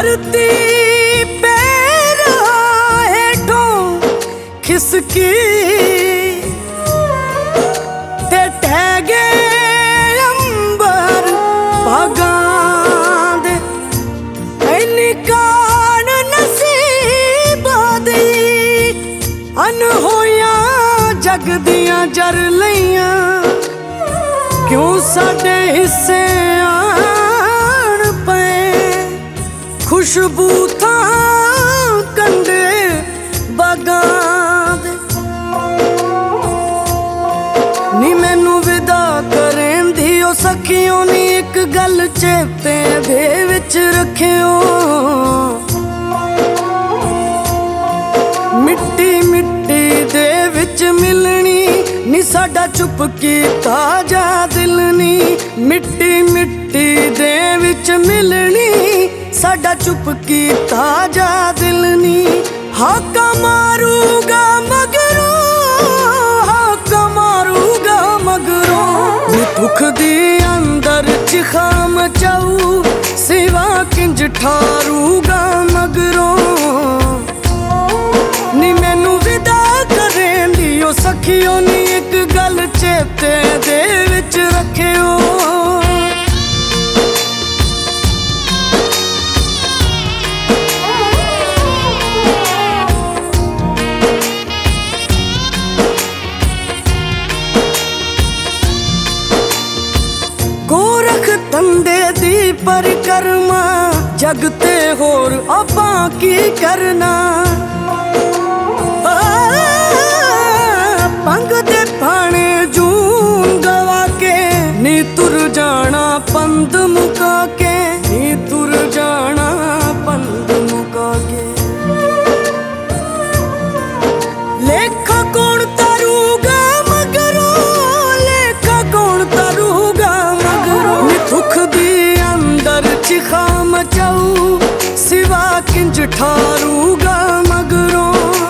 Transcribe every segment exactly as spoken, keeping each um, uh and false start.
धरती पैरा हेठों खिसकी ते टह गए अंबर भागां दे इन्नी कान नसीबा दी अनहोइयां जग दियां जर लईयां क्यों साडे हिस्से आण पए खुशबू थां कंडे बागां दे नी मैनू विदा करेंदी ओ सखियों नी एक गल चेते दे विच रखियो मिट्टी मिट्टी दे विच मिलनी नी साडा चुप कीता जा दिल नी मिट्टी मिट्टी दे विच मिलनी साडा चुप कीता जा दिल नी हाका मारूगा मगरों हाका मारूगा मगरों नी दुख दी अंदर चिखा मचाऊ सिवा किंज ठारूगा मगरों नी मैनू विदा करेंदी ओ सखियों नी एक गल चेते दे विच रखियो गोरख तंदे दी परिक्रमा जगते होर आपां की करना पंग दे पाने जूं गवा के नी तुर जाना पंद मुका के नी तुर जाना पंद मुका के लेखा कौन तारूगा मगरों लेखा कौन तारूगा मगरों नी दुख दी अंदर चिखा मचाऊ सिवा किंज ठारूगा मगरों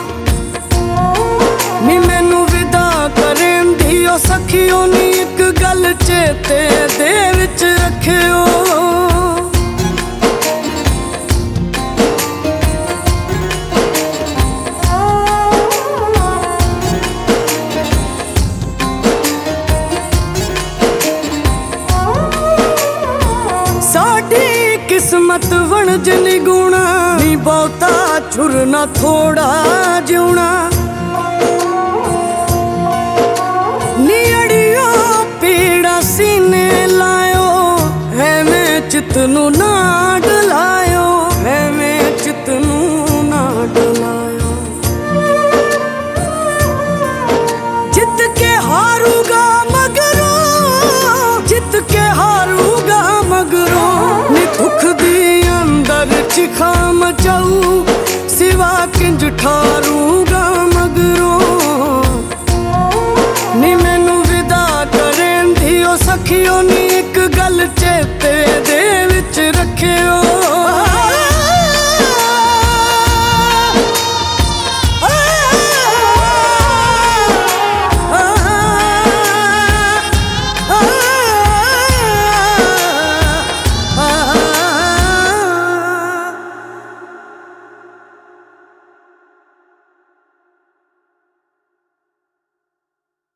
नी मैनू विदा करेंदी ओ सखियों नी एक गल चेते दे विच रखियो साडी किस्मत वणज निगुणा नी बहुता छुरना थोड़ा जिउणा सीने लायो है मैं चितनू ना डलायो है मैं चितनू ना डलायो जित के हारूगा मगरों जित के हारूगा मगरों नी दुख दी अंदर चिखा मचाऊ सिवा किंज ठा